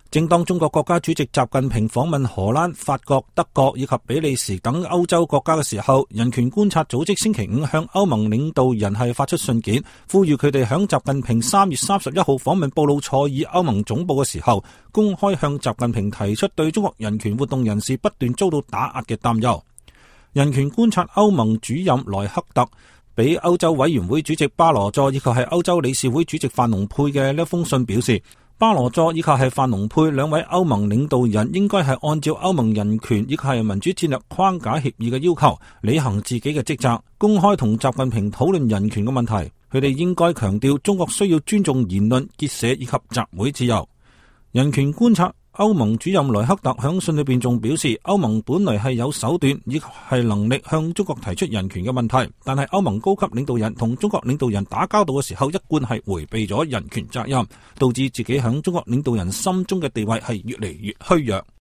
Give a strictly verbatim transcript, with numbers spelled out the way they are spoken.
正當中國國家主席習近平訪問荷蘭、法國、德國以及比利時等歐洲國家嘅時候，人權觀察組織星期五向歐盟領導人係發出信件，呼籲佢哋響習近平三月三十一號訪問布魯塞爾歐盟總部嘅時候，公開向習近平提出對中國人權活動人士不斷遭到打壓嘅擔憂。人權觀察歐盟主任萊克特俾歐洲委員會主席巴羅佐以及係歐洲理事會主席范農佩嘅呢封信表示，巴羅佐以及係范農佩兩位歐盟領導人應該係按照歐盟人權以及係民主戰略框架協議嘅要求，履行自己嘅職責，公開同習近平討論人權嘅問題。佢哋應該強調中國需要尊重言論、結社以及集會自由。人權觀察歐盟主任萊克特響信裏邊仲表示，歐盟本來係有手段以及係能力向中國提出人權嘅問題，但係歐盟高級領導人同中國領導人打交道嘅時候，一貫係迴避咗人權責任，導致自己響中國領導人心中嘅地位係越嚟越虛弱。